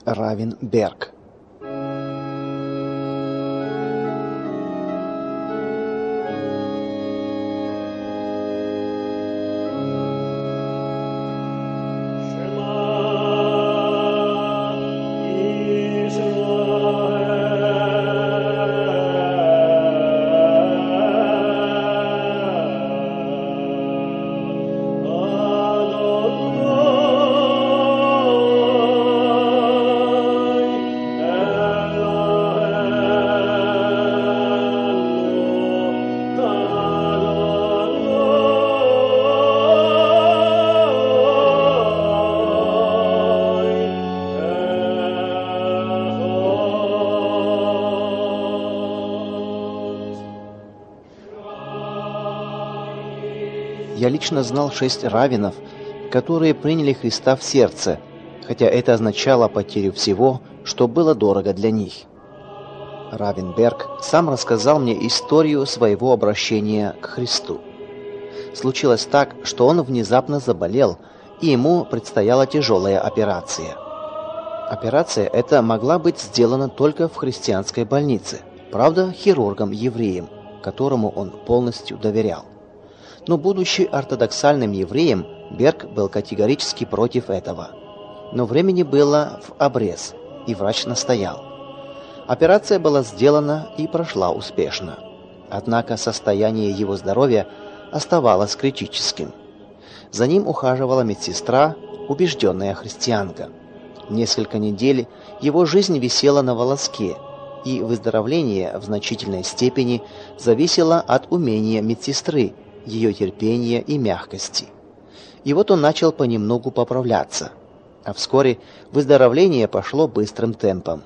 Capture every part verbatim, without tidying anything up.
Равин Берг. Я лично знал шесть раввинов, которые приняли Христа в сердце, хотя это означало потерю всего, что было дорого для них. Равин Берг сам рассказал мне историю своего обращения к Христу. Случилось так, что он внезапно заболел, и ему предстояла тяжелая операция. Операция эта могла быть сделана только в христианской больнице, правда, хирургом-евреем, которому он полностью доверял. Но будучи ортодоксальным евреем, Берг был категорически против этого. Но времени было в обрез, и врач настоял. Операция была сделана и прошла успешно. Однако состояние его здоровья оставалось критическим. За ним ухаживала медсестра, убежденная христианка. Несколько недель его жизнь висела на волоске, и выздоровление в значительной степени зависело от умения медсестры, ее терпения и мягкости. И вот он начал понемногу поправляться, а вскоре выздоровление пошло быстрым темпом.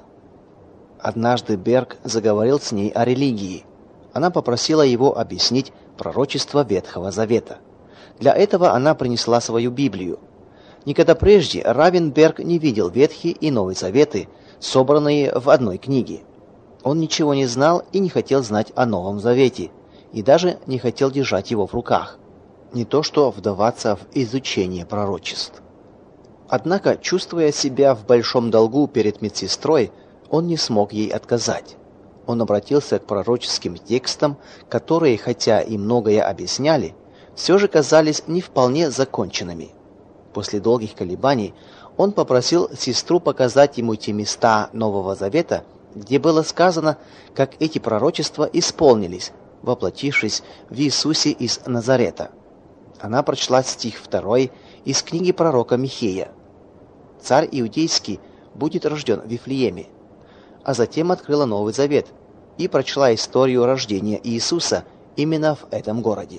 Однажды Берг заговорил с ней о религии. Она попросила его объяснить пророчество Ветхого Завета. Для этого она принесла свою Библию. Никогда прежде Равин Берг не видел Ветхий и Новый Заветы, собранные в одной книге. Он ничего не знал и не хотел знать о Новом Завете, и даже не хотел держать его в руках, не то что вдаваться в изучение пророчеств. Однако, чувствуя себя в большом долгу перед медсестрой, он не смог ей отказать. Он обратился к пророческим текстам, которые, хотя и многое объясняли, все же казались не вполне законченными. После долгих колебаний он попросил сестру показать ему те места Нового Завета, где было сказано, как эти пророчества исполнились, воплотившись в Иисусе из Назарета. Она прочла стих второй из книги пророка Михея. «Царь иудейский будет рожден в Вифлееме», а затем открыла Новый Завет и прочла историю рождения Иисуса именно в этом городе.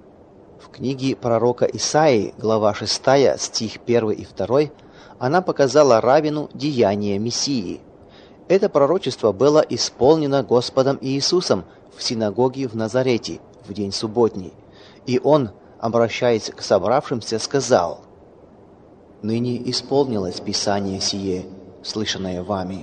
В книге пророка Исаии, глава шестая, стих первый и второй, она показала Равину деяния Мессии. Это пророчество было исполнено Господом Иисусом в синагоге в Назарете в день субботний, и он, обращаясь к собравшимся, сказал: «Ныне исполнилось Писание сие, слышанное вами».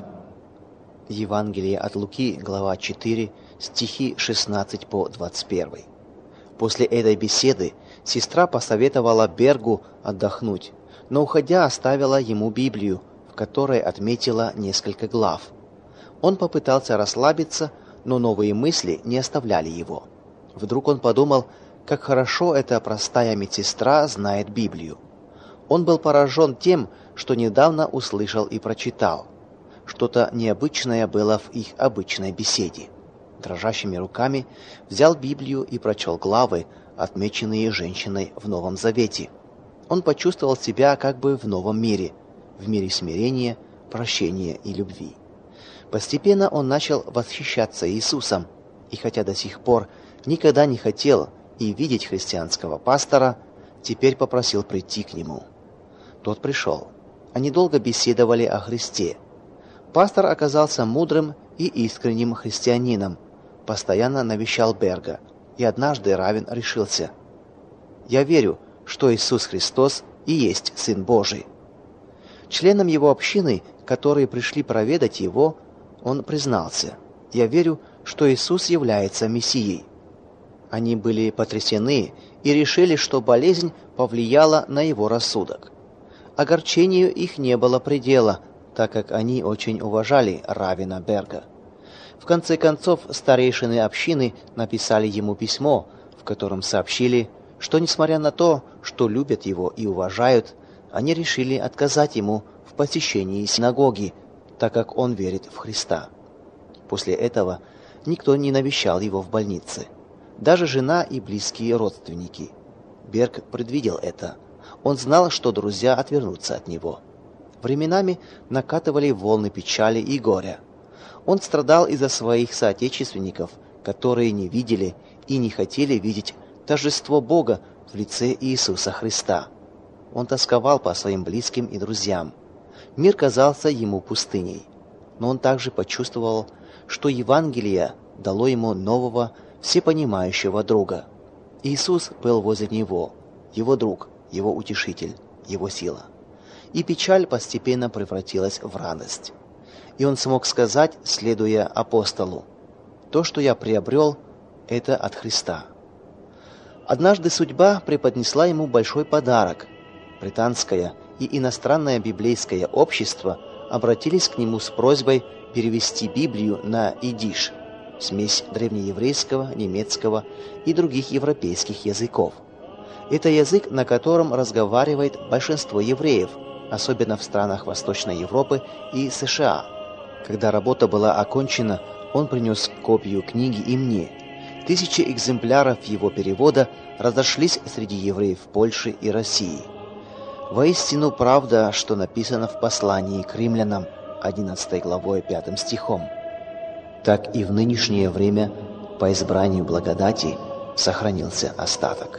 Евангелие от Луки, глава четыре, стихи шестнадцать по двадцать один. После этой беседы сестра посоветовала Бергу отдохнуть, но, уходя, оставила ему Библию, в которой отметила несколько глав. Он попытался расслабиться, но новые мысли не оставляли его. Вдруг он подумал, как хорошо эта простая медсестра знает Библию. Он был поражен тем, что недавно услышал и прочитал. Что-то необычное было в их обычной беседе. Дрожащими руками взял Библию и прочел главы, отмеченные женщиной в Новом Завете. Он почувствовал себя как бы в новом мире, в мире смирения, прощения и любви. Постепенно он начал восхищаться Иисусом, и хотя до сих пор никогда не хотел и видеть христианского пастора, теперь попросил прийти к нему. Тот пришел. Они долго беседовали о Христе. Пастор оказался мудрым и искренним христианином, постоянно навещал Берга, и однажды Равин решился: «Я верю, что Иисус Христос и есть Сын Божий». Членам его общины, которые пришли проведать его, он признался: «Я верю, что Иисус является Мессией». Они были потрясены и решили, что болезнь повлияла на его рассудок. Огорчению их не было предела, так как они очень уважали раввина Берга. В конце концов, старейшины общины написали ему письмо, в котором сообщили, что несмотря на то, что любят его и уважают, они решили отказать ему в посещении синагоги, так как он верит в Христа. После этого никто не навещал его в больнице, даже жена и близкие родственники. Берг предвидел это. Он знал, что друзья отвернутся от него. Временами накатывали волны печали и горя. Он страдал из-за своих соотечественников, которые не видели и не хотели видеть торжество Бога в лице Иисуса Христа. Он тосковал по своим близким и друзьям. Мир казался ему пустыней. Но он также почувствовал, что Евангелие дало ему нового, всепонимающего друга. Иисус был возле него, его друг, его утешитель, его сила. И печаль постепенно превратилась в радость. И он смог сказать, следуя апостолу: «То, что я приобрел, это от Христа». Однажды судьба преподнесла ему большой подарок. Британское и иностранное библейское общество обратились к нему с просьбой перевести Библию на идиш, смесь древнееврейского, немецкого и других европейских языков. Это язык, на котором разговаривает большинство евреев, особенно в странах Восточной Европы и США. Когда работа была окончена, он принес копию книги и мне. Тысячи экземпляров его перевода разошлись среди евреев Польши и России. Воистину правда, что написано в послании к римлянам, одиннадцатой главой, пятым стихом. Так и в нынешнее время по избранию благодати сохранился остаток.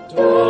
To